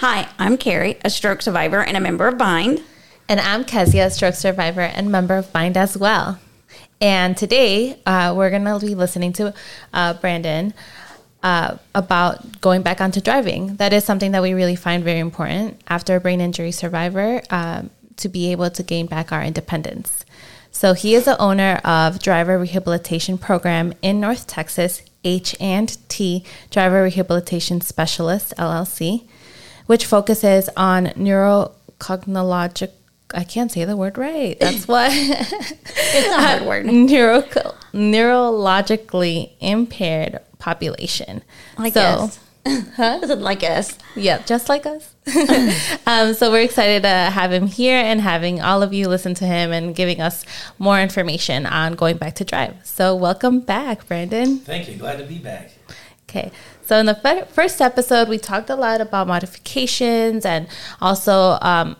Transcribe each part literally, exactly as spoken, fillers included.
Hi, I'm Carrie, a stroke survivor and a member of Bind. And I'm Kezia, a stroke survivor and member of Bind as well. And today uh, we're going to be listening to uh, Brandon uh, about going back onto driving. That is something that we really find very important after a brain injury survivor um, to be able to gain back our independence. So he is the owner of Driver Rehabilitation Program in North Texas, H and T Driver Rehabilitation Specialist, L L C, which focuses on neurocognologic. I can't say the word right. That's what. It's a hard word. Neuro, neurologically impaired population. Like so, us. Huh? Is it like us? Yeah, just like us. um, so we're excited to have him here and having all of you listen to him and giving us more information on going back to drive. So welcome back, Brandon. Thank you. Glad to be back. Okay. So in the f- first episode, we talked a lot about modifications and also, um,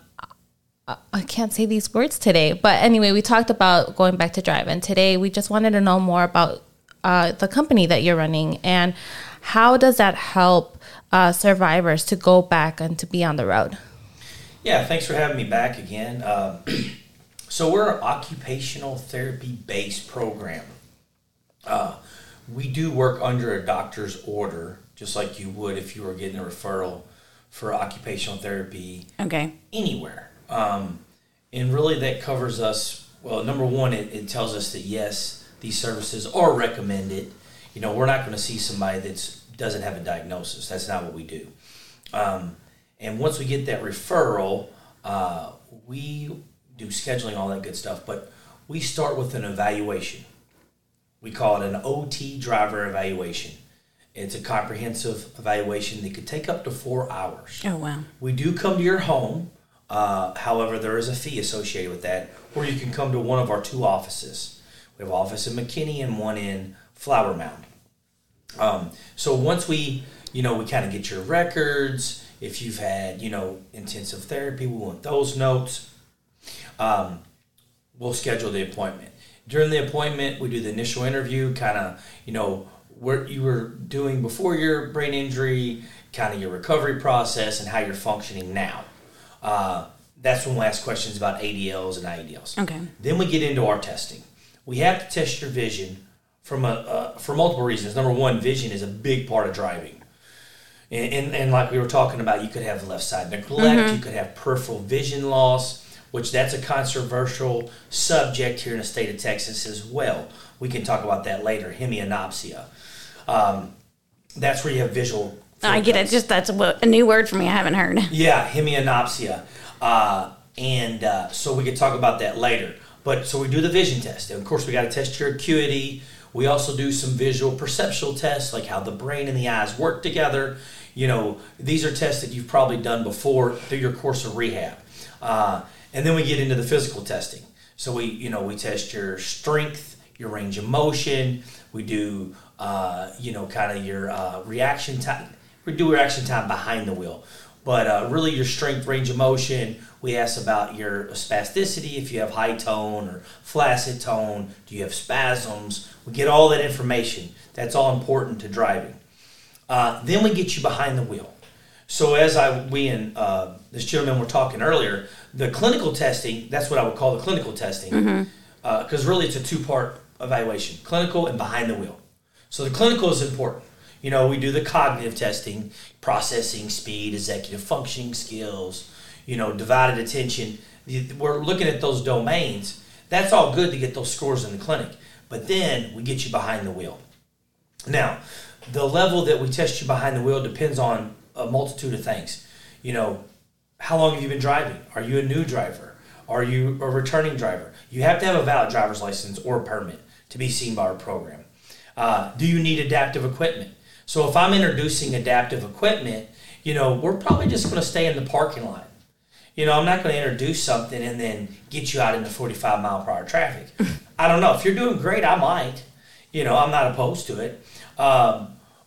I can't say these words today, but anyway, we talked about going back to drive. And today we just wanted to know more about uh, the company that you're running and how does that help uh, survivors to go back and to be on the road? Yeah, thanks for having me back again. Uh, so we're an occupational therapy-based program. Uh, we do work under a doctor's order, just like you would if you were getting a referral for occupational therapy Okay. anywhere. Um, and really that covers us, well, number one, it, it tells us that, yes, these services are recommended. You know, we're not going to see somebody that doesn't have a diagnosis. That's not what we do. Um, and once we get that referral, uh, we do scheduling, all that good stuff, but we start with an evaluation. We call it an O T driver evaluation. It's a comprehensive evaluation that could take up to four hours. Oh, wow. We do come to your home. Uh, however, there is a fee associated with that, or you can come to one of our two offices. We have an office in McKinney and one in Flower Mound. Um, so once we, you know, we kind of get your records, if you've had, you know, intensive therapy, we want those notes. Um, we'll schedule the appointment. During the appointment, we do the initial interview, kind of, you know, what you were doing before your brain injury, kind of your recovery process, and how you're functioning now. Uh, that's when we'll ask questions about A D Ls and I A D Ls. Okay. Then we get into our testing. We have to test your vision from a uh, for multiple reasons. Number one, vision is a big part of driving. And, and, and like we were talking about, you could have left side neglect, mm-hmm. you could have peripheral vision loss, which that's a controversial subject here in the state of Texas as well. We can talk about that later, hemianopsia. Um, that's where you have visual. I get it. Just that's a, a new word for me. I haven't heard. Yeah, hemianopsia. Uh, and uh, so we could talk about that later. But so we do the vision test. And of course, we got to test your acuity. We also do some visual perceptual tests, like how the brain and the eyes work together. You know, these are tests that you've probably done before through your course of rehab. Uh, and then we get into the physical testing. So we, you know, we test your strength, your range of motion. We do, uh, you know, kind of your uh, reaction time. We do reaction time behind the wheel. But uh, really your strength, range of motion. We ask about your spasticity, if you have high tone or flaccid tone. Do you have spasms? We get all that information. That's all important to driving. Uh, then we get you behind the wheel. So as I we and uh, this gentleman were talking earlier, the clinical testing, that's what I would call the clinical testing, because mm-hmm. uh, really it's a two-part evaluation, clinical and behind the wheel. So the clinical is important. You know, we do the cognitive testing, processing speed, executive functioning skills, you know, divided attention. We're looking at those domains. That's all good to get those scores in the clinic. But then we get you behind the wheel. Now, the level that we test you behind the wheel depends on a multitude of things. You know, how long have you been driving? Are you a new driver? Are you a returning driver? You have to have a valid driver's license or a permit to be seen by our program. Uh, do you need adaptive equipment? So if I'm introducing adaptive equipment, you know, we're probably just going to stay in the parking lot. You know, I'm not going to introduce something and then get you out into forty-five mile per hour traffic. I don't know. If you're doing great, I might. You know, I'm not opposed to it. Um,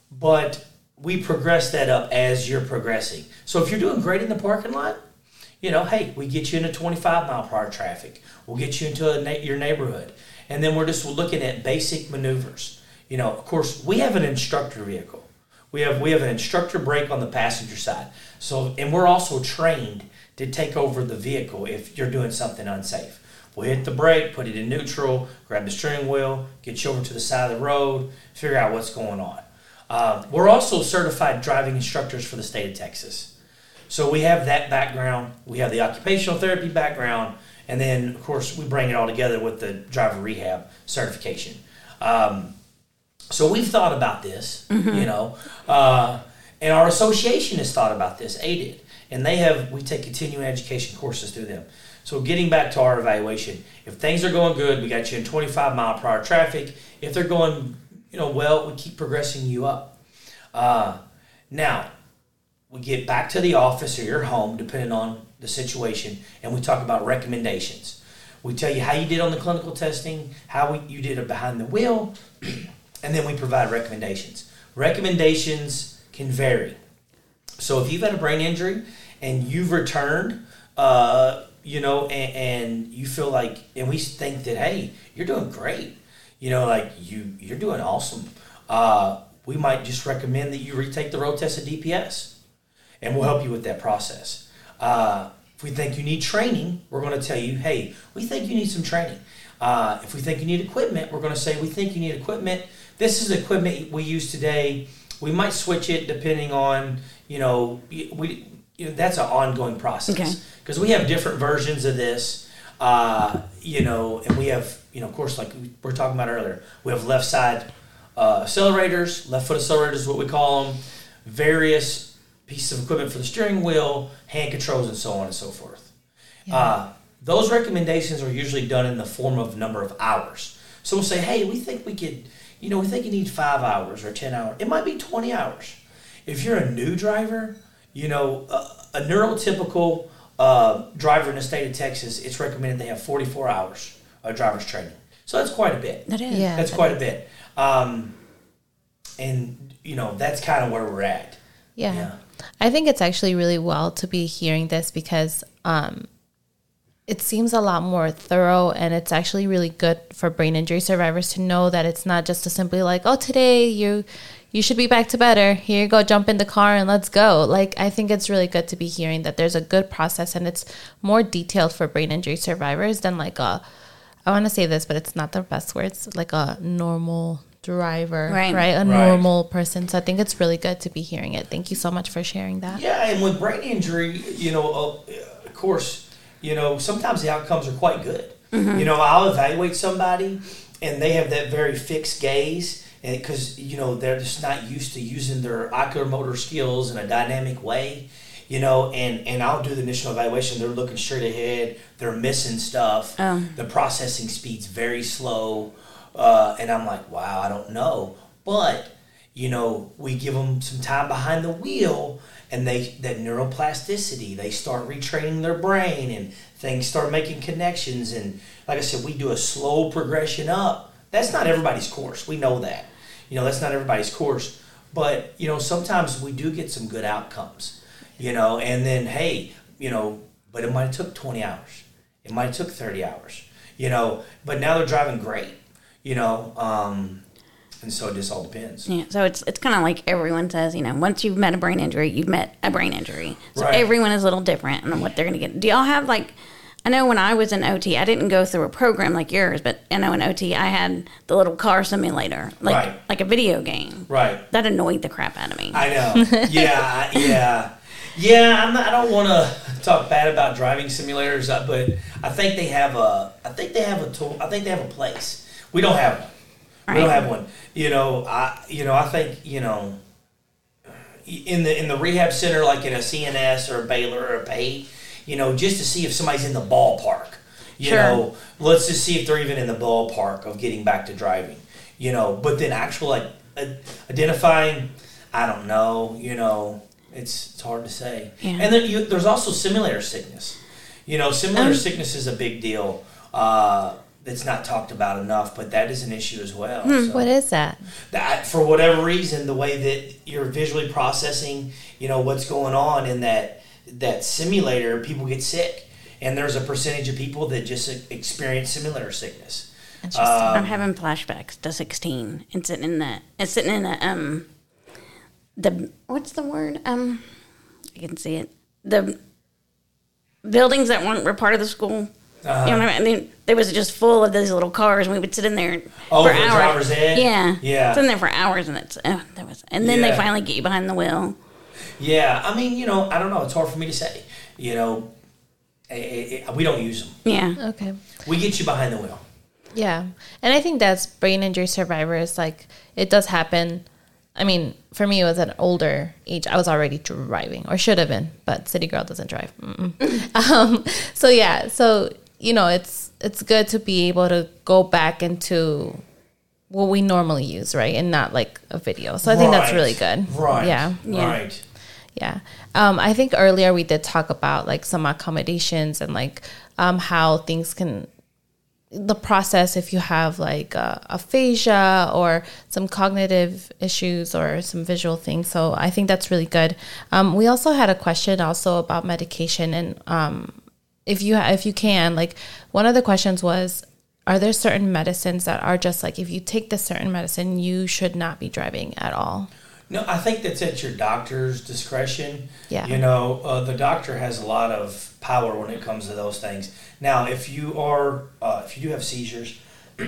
but we progress that up as you're progressing. So if you're doing great in the parking lot, you know, hey, we get you into twenty-five mile per hour traffic. We'll get you into a na- your neighborhood. And then we're just looking at basic maneuvers. You know, of course, we have an instructor vehicle. We have we have an instructor brake on the passenger side. So, and we're also trained to take over the vehicle if you're doing something unsafe. We'll hit the brake, put it in neutral, grab the steering wheel, get you over to the side of the road, figure out what's going on. Uh, we're also certified driving instructors for the state of Texas. So we have that background. We have the occupational therapy background. And then, of course, we bring it all together with the driver rehab certification. Um, so we've thought about this, mm-hmm. you know, uh, and our association has thought about this, A D I D. And they have, we take continuing education courses through them. So getting back to our evaluation, if things are going good, we got you in twenty-five mile per hour traffic. If they're going, you know, well, we keep progressing you up. Uh, now, we get back to the office or your home, depending on the situation, and we talk about recommendations. We tell you how you did on the clinical testing, how we, you did it behind the wheel, and then we provide recommendations. Recommendations can vary. So if you've had a brain injury and you've returned, uh, you know, and, and you feel like, and we think that, hey, you're doing great. You know, like you, you're doing awesome. Uh, we might just recommend that you retake the road test at D P S, and we'll help you with that process. Uh, if we think you need training, we're going to tell you, hey, we think you need some training. Uh, if we think you need equipment, we're going to say, we think you need equipment. This is the equipment we use today. We might switch it depending on, you know, we, you know, that's an ongoing process. Because okay. we have different versions of this, uh, you know, and we have, you know, of course, like we were talking about earlier, we have left side uh, accelerators, left foot accelerators is what we call them, various pieces of equipment for the steering wheel, hand controls, and so on and so forth. Yeah. Uh, those recommendations are usually done in the form of number of hours. So we'll say, hey, we think we could, you know, we think you need five hours or ten hours. It might be twenty hours. If you're a new driver, you know, a, a neurotypical uh, driver in the state of Texas, it's recommended they have forty-four hours of driver's training. So that's quite a bit. That is. Yeah, that's that quite is. a bit. Um, and, you know, that's kind of where we're at. Yeah. yeah. I think it's actually really well to be hearing this because um, it seems a lot more thorough, and it's actually really good for brain injury survivors to know that it's not just a simply like, oh, today you you should be back to better. Here you go, jump in the car and let's go. Like, I think it's really good to be hearing that there's a good process, and it's more detailed for brain injury survivors than like a, I want to say this, but it's not the best words, like a normal driver, right? right? A right. normal person. So I think it's really good to be hearing it. Thank you so much for sharing that. Yeah, and with brain injury, you know, uh, of course, you know, sometimes the outcomes are quite good. Mm-hmm. You know, I'll evaluate somebody and they have that very fixed gaze, and because, you know, they're just not used to using their ocular motor skills in a dynamic way, you know, and, and I'll do the initial evaluation. They're looking straight ahead. They're missing stuff. Um. The processing speed's very slow. Uh, and I'm like, wow, I don't know. But, you know, we give them some time behind the wheel, and they that neuroplasticity, they start retraining their brain, and things start making connections. And like I said, we do a slow progression up. That's not everybody's course. We know that. You know, that's not everybody's course. But, you know, sometimes we do get some good outcomes, you know, and then, hey, you know, but it might have took twenty hours. It might have took thirty hours, you know, but now they're driving great, you know, um, and so it just all depends. Yeah, so it's it's kind of like everyone says, you know, once you've met a brain injury, you've met a brain injury. So right. everyone is a little different on what they're going to get. Do y'all have, like, I know when I was in O T, I didn't go through a program like yours, but I know in O T I had the little car simulator, like right. like a video game. Right. That annoyed the crap out of me. I know. Yeah, yeah. Yeah, I'm not, I don't want to talk bad about driving simulators, but I think they have a I think they have a tool, I think they have a place. We don't have one. Right. We don't have one. You know, I you know, I think, you know, in the in the rehab center, like in a C N S or a Baylor or a Pate, you know, just to see if somebody's in the ballpark. You sure. know, let's just see if they're even in the ballpark of getting back to driving. You know, but then actual like identifying, I don't know, you know, it's it's hard to say. Yeah. And then you, there's also simulator sickness. You know, simulator um, sickness is a big deal. Uh, that's not talked about enough, but that is an issue as well. Hmm, so what is that? That, for whatever reason, the way that you're visually processing, you know, what's going on in that that simulator, people get sick. And there's a percentage of people that just experience simulator sickness. Interesting. Um, I'm having flashbacks to sixteen and sitting in the and sitting in a um the what's the word? Um, I can see it. The buildings that weren't were part of the school. Uh-huh. You know what I mean? I mean, it was just full of these little cars, and we would sit in there oh, for the hours. driver's ed? Yeah, yeah. Sit in there for hours, and it's oh, that was. And then yeah. they finally get you behind the wheel. Yeah, I mean, you know, I don't know. It's hard for me to say. You know, it, it, we don't use them. Yeah. Okay. We get you behind the wheel. Yeah, and I think that's brain injury survivors. Like, it does happen. I mean, for me, it was at an older age. I was already driving, or should have been, but City Girl doesn't drive. um, so yeah, so you know, it's it's good to be able to go back into what we normally use, right, and not like a video. So I think right. that's really good. Right. Yeah. Yeah. Right. Yeah. Um, I think earlier we did talk about like some accommodations and like um, how things can. The process if you have like uh, aphasia or some cognitive issues or some visual things. So I think that's really good. Um, we also had a question also about medication, and um, if you if you can, like one of the questions was, are there certain medicines that are just like if you take this certain medicine, you should not be driving at all? No, I think that's at your doctor's discretion. Yeah. You know, uh, the doctor has a lot of power when it comes to those things. Now, if you are, uh, if you do have seizures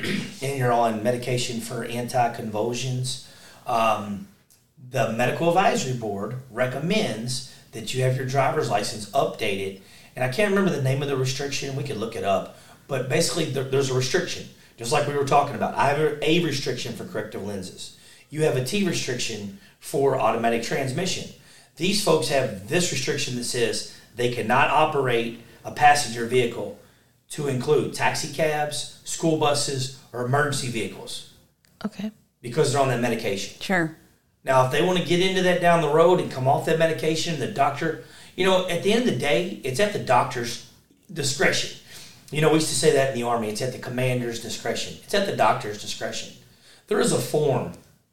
and you're on medication for anticonvulsions, um, the Medical Advisory Board recommends that you have your driver's license updated. And I can't remember the name of the restriction. We could look it up. But basically, there, there's a restriction, just like we were talking about. I have a restriction for corrective lenses. You have a T restriction for automatic transmission. These folks have this restriction that says they cannot operate a passenger vehicle to include taxi cabs, school buses, or emergency vehicles. Okay. Because they're on that medication. Sure. Now, if they want to get into that down the road and come off that medication, the doctor, you know, at the end of the day, it's at the doctor's discretion. You know, we used to say that in the Army. It's at the commander's discretion. It's at the doctor's discretion. There is a form,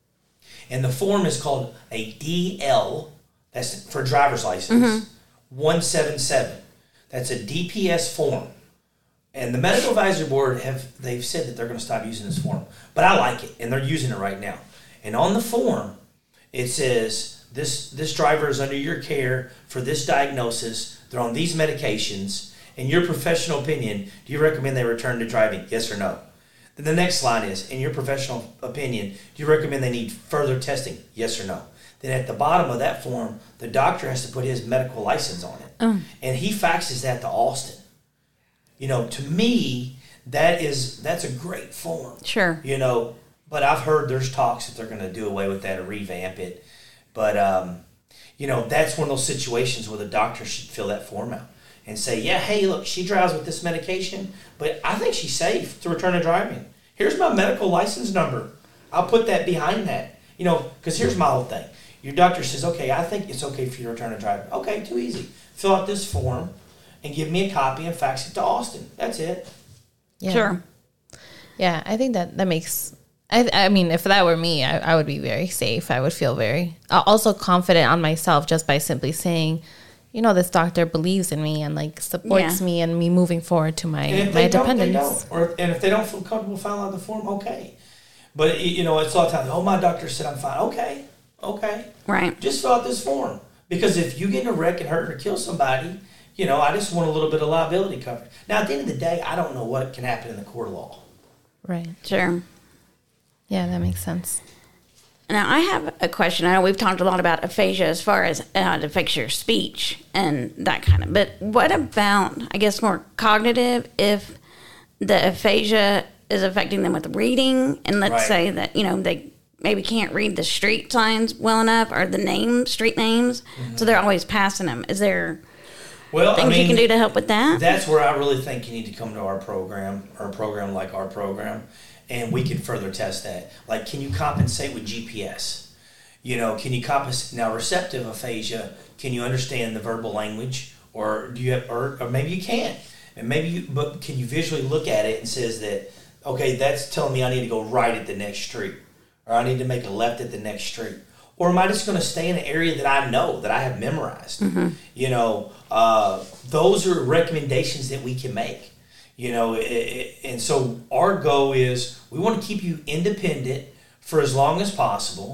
and the form is called a D L, that's for driver's license, mm-hmm. one seventy-seven. That's a D P S form. And the Medical Advisory Board, have they've said that they're going to stop using this form. But I like it, and they're using it right now. And on the form, it says, this, this driver is under your care for this diagnosis. They're on these medications. In your professional opinion, do you recommend they return to driving? Yes or no? Then the next line is, in your professional opinion, do you recommend they need further testing? Yes or no? Then at the bottom of that form, the doctor has to put his medical license on it. Mm. And he faxes that to Austin. You know, to me, that is, that's a great form. Sure. You know, but I've heard there's talks that they're going to do away with that or revamp it. But, um, you know, that's one of those situations where the doctor should fill that form out and say, yeah, hey, look, she drives with this medication, but I think she's safe to return to driving. Here's my medical license number. I'll put that behind that. You know, because here's my whole thing. Your doctor says, okay, I think it's okay for you to return to driving. Okay, too easy. Fill out this form and give me a copy and fax it to Austin. That's it. Yeah. Sure. Yeah, I think that that makes... I, I mean, if that were me, I, I would be very safe. I would feel very... Uh, also confident on myself just by simply saying, you know, this doctor believes in me and, like, supports yeah. me and me moving forward to my, and if my they don't, independence. they don't. Or, and if they don't feel comfortable filling out the form, okay. But, you know, it's a lot of times, oh, my doctor said I'm fine. Okay, okay. Right. Just fill out this form. Because if you get in a wreck and hurt or kill somebody... You know, I just want a little bit of liability coverage. Now, at the end of the day, I don't know what can happen in the court of law. Right. Sure. Yeah, that makes sense. Now, I have a question. I know we've talked a lot about aphasia as far as how it affects your speech and that kind of. But what about, I guess, more cognitive if the aphasia is affecting them with reading? And let's right. say that, you know, they maybe can't read the street signs well enough or the name, street names. Mm-hmm. So they're always passing them. Is there... Well, things I mean, you can do to help with that? That's where I really think you need to come to our program, or a program like our program, and we can further test that. Like, can you compensate with G P S? You know, can you compensate? Now, receptive aphasia, can you understand the verbal language, or do you have, or, or maybe you can't, and maybe you, but can you visually look at it and says that, okay, that's telling me I need to go right at the next street, or I need to make a left at the next street. Or am I just going to stay in an area that I know, that I have memorized? Mm-hmm. You know, uh, those are recommendations that we can make. You know, it, it, and so our goal is we want to keep you independent for as long as possible.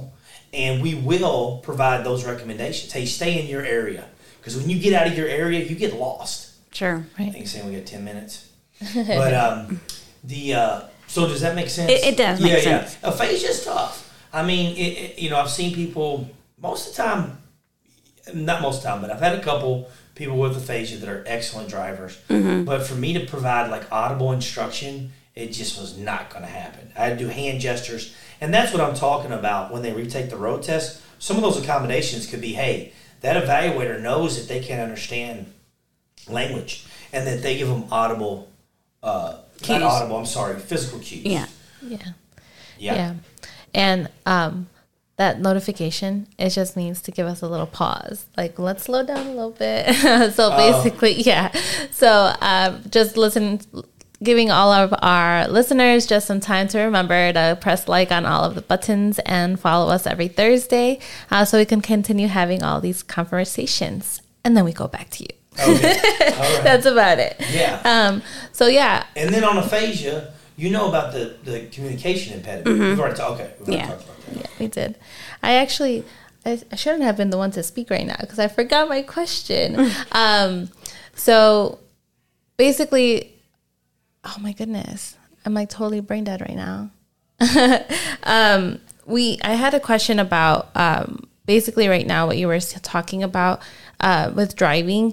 And we will provide those recommendations. Hey, stay in your area. Because when you get out of your area, you get lost. Sure. Right. I think saying we got ten minutes. But um, the uh, so does that make sense? It, it does make yeah, sense. Yeah, aphasia is tough. I mean, it, it, you know, I've seen people most of the time, not most of the time, but I've had a couple people with aphasia that are excellent drivers. Mm-hmm. But for me to provide like audible instruction, it just was not going to happen. I had to do hand gestures, and that's what I'm talking about when they retake the road test. Some of those accommodations could be, hey, that evaluator knows that they can't understand language, and that they give them audible, uh, not audible, I'm sorry, physical cues. Yeah. Yeah. Yeah. Yeah. And um, that notification, it just means to give us a little pause. Like, let's slow down a little bit. So basically, uh, yeah. So um, just listen, giving all of our listeners just some time to remember to press like on all of the buttons and follow us every Thursday uh, so we can continue having all these conversations. And then we go back to you. Okay. All right. That's about it. Yeah. Um, so, yeah. And then on aphasia, you know about the, the communication impediment. Mm-hmm. We've already talked. Okay. We've already yeah. talked about that. Yeah, we did. I actually, I, I shouldn't have been the one to speak right now because I forgot my question. um, so basically, oh my goodness, I'm like totally brain dead right now. um, we, I had a question about um, basically right now what you were talking about uh, with driving.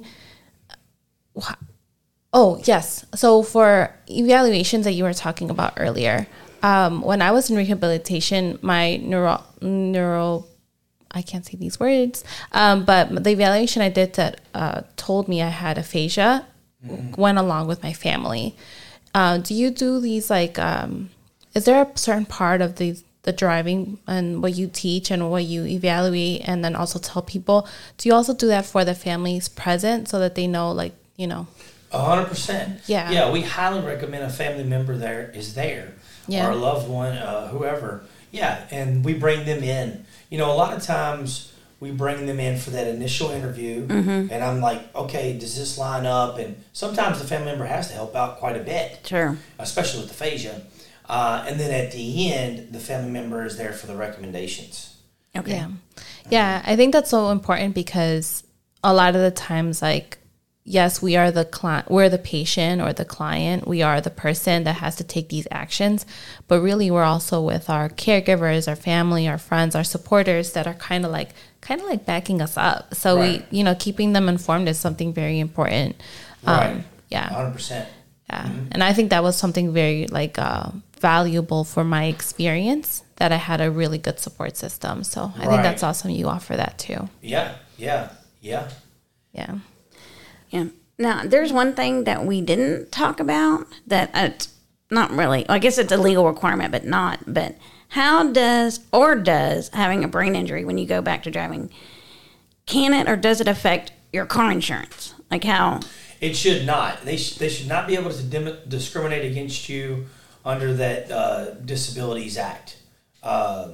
Oh, yes. So for evaluations that you were talking about earlier, um, when I was in rehabilitation, my neuro, neuro, I can't say these words, um, but the evaluation I did that uh, told me I had aphasia mm-hmm. went along with my family. Uh, do you do these like, um, is there a certain part of the, the driving and what you teach and what you evaluate and then also tell people, do you also do that for the families present so that they know like, you know? A hundred percent. Yeah. Yeah. We highly recommend a family member there is there yeah. or a loved one, uh, whoever. Yeah. And we bring them in, you know, a lot of times we bring them in for that initial interview mm-hmm. and I'm like, okay, does this line up? And sometimes the family member has to help out quite a bit. Sure. Especially with aphasia. Uh, and then at the end, the family member is there for the recommendations. Okay. Yeah. Yeah. I think that's so important because a lot of the times, like, yes, we are the client, we're the patient or the client. We are the person that has to take these actions. But really, we're also with our caregivers, our family, our friends, our supporters that are kind of like, kind of like backing us up. So right. we, you know, keeping them informed is something very important. Right. Um, yeah. one hundred percent. Yeah. Mm-hmm. And I think that was something very like uh, valuable for my experience, that I had a really good support system. So I right. think that's awesome. You offer that too. Yeah. Yeah. Yeah. Yeah. Yeah. Now, there's one thing that we didn't talk about that it's not really, I guess it's a legal requirement, but not. But how does, or does having a brain injury when you go back to driving, can it or does it affect your car insurance? Like how? It should not. They, sh- they should not be able to dim- discriminate against you under that uh, Disabilities Act. Uh,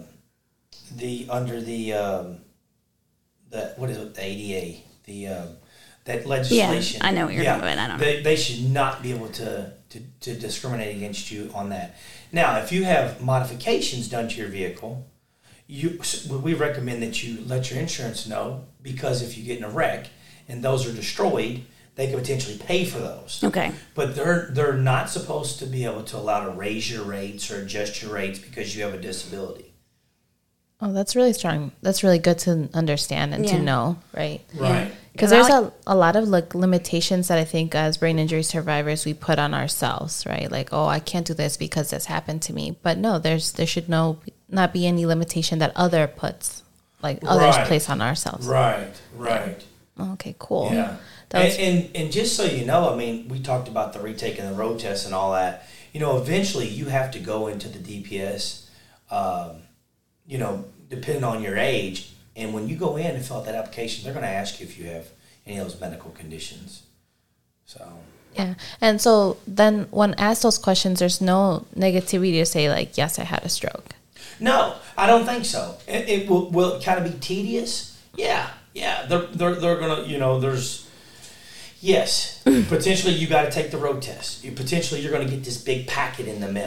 the under the um, the what is it? The A D A. The um, that legislation. Yeah, I know what you're yeah, talking about. I don't know. They, they should not be able to, to, to discriminate against you on that. Now, if you have modifications done to your vehicle, you we recommend that you let your insurance know, because if you get in a wreck and those are destroyed, they could potentially pay for those. Okay. But they're they're not supposed to be able to allow to raise your rates or adjust your rates because you have a disability. Oh, that's really strong. That's really good to understand and yeah. to know, right? Right. Because there's like, a, a lot of like limitations that I think as brain injury survivors we put on ourselves, right? Like, oh, I can't do this because this happened to me. But no, there's there should no not be any limitation that other puts, like others right. place on ourselves. Right. Right. Yeah. Okay. Cool. Yeah. And, was, and and just so you know, I mean, we talked about the retaking the road test and all that. You know, eventually you have to go into the D P S. Um, you know, depending on your age. And when you go in and fill out that application, they're going to ask you if you have any of those medical conditions. So yeah, and so then when asked those questions, there's no negativity to say like, yes, I had a stroke. No, I don't think so. It, it will will it kind of be tedious. Yeah, yeah. They're they're they're gonna you know there's yes potentially you got to take the road test. You potentially you're going to get this big packet in the mail.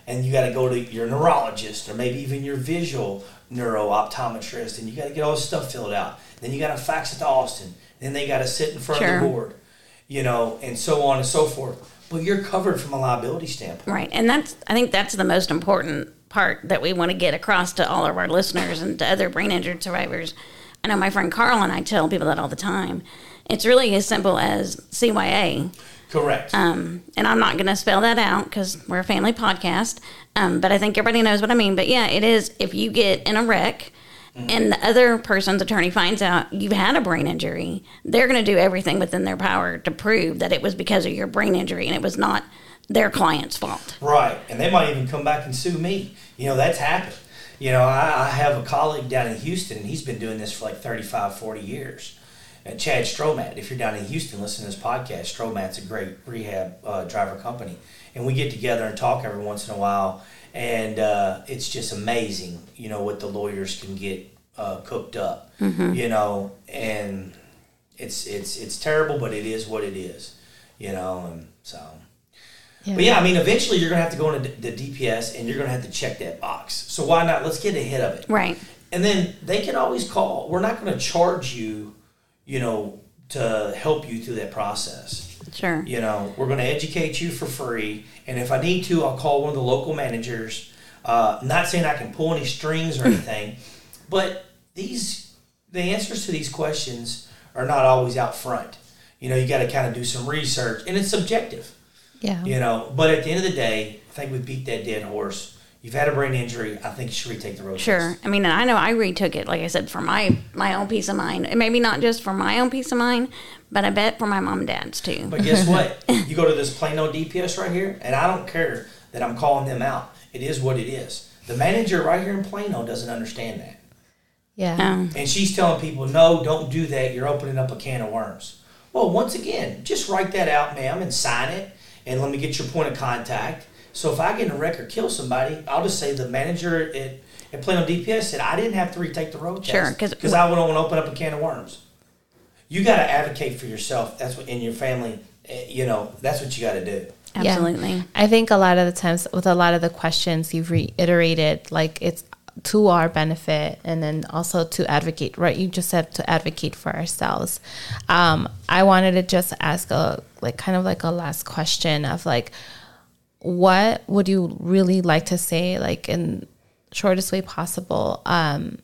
and you got to go to your neurologist or maybe even your visual neuro optometrist, and you got to get all this stuff filled out. Then you got to fax it to Austin. Then they got to sit in front Sure. of the board, you know, and so on and so forth. But you're covered from a liability standpoint. Right. And that's, I think that's the most important part that we want to get across to all of our listeners and to other brain injured survivors. I know my friend Carl and I tell people that all the time. It's really as simple as C Y A. Correct. Um, and I'm not going to spell that out because we're a family podcast. Um, but I think everybody knows what I mean. But yeah, it is if you get in a wreck mm-hmm. and the other person's attorney finds out you've had a brain injury, they're going to do everything within their power to prove that it was because of your brain injury and it was not their client's fault. Right. And they might even come back and sue me. You know, that's happened. You know, I, I have a colleague down in Houston, and he's been doing this for like thirty-five, forty years. And Chad Stromat, if you're down in Houston, listen to this podcast. Stromat's a great rehab uh, driver company. And we get together and talk every once in a while. And uh, it's just amazing, you know, what the lawyers can get uh, cooked up, mm-hmm. you know. And it's it's it's terrible, but it is what it is, you know. And so, yeah. But yeah, I mean, eventually you're going to have to go into the D P S and you're going to have to check that box. So why not? Let's get ahead of it. Right. And then they can always call. We're not going to charge you, you know, to help you through that process. Sure. You know, we're going to educate you for free. And if I need to, I'll call one of the local managers. Uh, not saying I can pull any strings or anything, but these the answers to these questions are not always out front. You know, you got to kind of do some research, and it's subjective. Yeah. You know, but at the end of the day, I think we beat that dead horse. You've had a brain injury. I think you should retake the road Sure. test. I mean, and I know I retook it, like I said, for my, my own peace of mind. And maybe not just for my own peace of mind, but I bet for my mom and dad's too. But guess what? You go to this Plano D P S right here, and I don't care that I'm calling them out. It is what it is. The manager right here in Plano doesn't understand that. Yeah. Um, And she's telling people, no, don't do that. You're opening up a can of worms. Well, once again, just write that out, ma'am, and sign it, and let me get your point of contact. So if I get in a wreck or kill somebody, I'll just say the manager at, at Plano D P S said I didn't have to retake the road Sure, test 'cause- because I wouldn't want to open up a can of worms. You got to advocate for yourself. That's what in your family, eh, you know, that's what you got to do. absolutely. Yeah. I think a lot of the times with a lot of the questions you've reiterated, like it's to our benefit and then also to advocate, right? You just said to advocate for ourselves. Um, I wanted to just ask a, like, kind of like a last question of like, what would you really like to say, like in shortest way possible, um,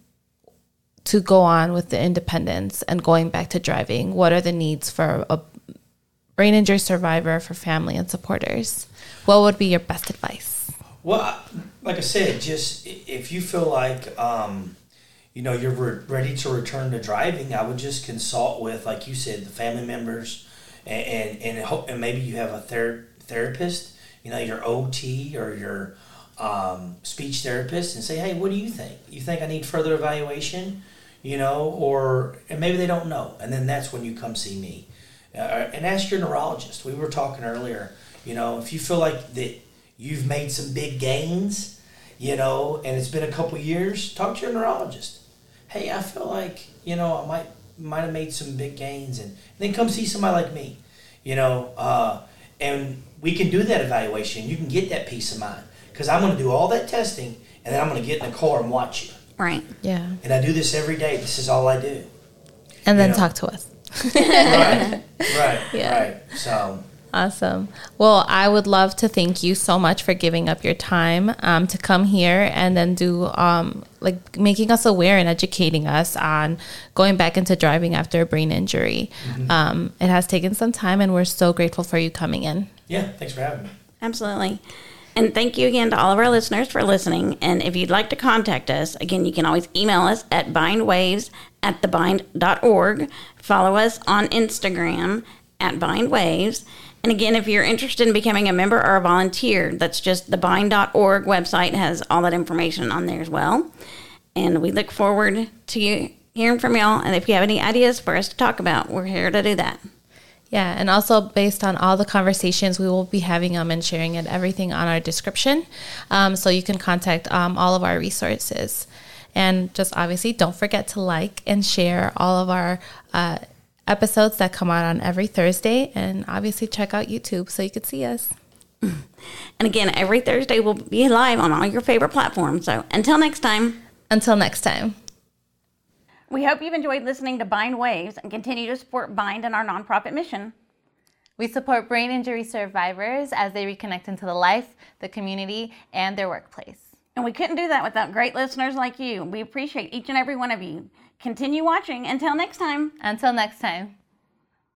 to go on with the independence and going back to driving? What are the needs for a brain injury survivor, for family and supporters? What would be your best advice? Well, like I said, just if you feel like, um, you know, you're re- ready to return to driving, I would just consult with, like you said, the family members, and and, and, hope, and maybe you have a ther- therapist, you know, your O T or your um, speech therapist, and say, hey, what do you think? You think I need further evaluation? You know, or and maybe they don't know, and then that's when you come see me, uh, and ask your neurologist. We were talking earlier, you know, if you feel like that you've made some big gains, you know, and it's been a couple years, talk to your neurologist. Hey, I feel like, you know, I might might have made some big gains, and, and then come see somebody like me, you know, uh, and we can do that evaluation. You can get that peace of mind, because I'm going to do all that testing, and then I'm going to get in the car and watch you. Right. Yeah. And I do this every day. This is all I do. And then You know. talk to us. Right, right, Yeah. right. So, Awesome. Well, I would love to thank you so much for giving up your time um, to come here and then do um, like making us aware and educating us on going back into driving after a brain injury. Mm-hmm. Um, it has taken some time, and we're so grateful for you coming in. yeah, thanks for having me. Absolutely. And thank you again to all of our listeners for listening. And if you'd like to contact us, again, you can always email us at bindwaves at thebind dot org. Follow us on Instagram at bindwaves. And again, if you're interested in becoming a member or a volunteer, that's just the bind dot org website has all that information on there as well. And we look forward to you hearing from y'all. And if you have any ideas for us to talk about, we're here to do that. Yeah, and also based on all the conversations, we will be having them and sharing it, everything on our description. Um, so you can contact um, all of our resources. And just obviously don't forget to like and share all of our uh, episodes that come out on every Thursday. And obviously check out YouTube so you can see us. And And again, every Thursday we'll be live on all your favorite platforms. So until next time. Until next time. We hope you've enjoyed listening to Bind Waves and continue to support Bind and our nonprofit mission. We support brain injury survivors as they reconnect into the life, the community, and their workplace. And we couldn't do that without great listeners like you. We appreciate each and every one of you. Continue watching. Until next time. Until next time.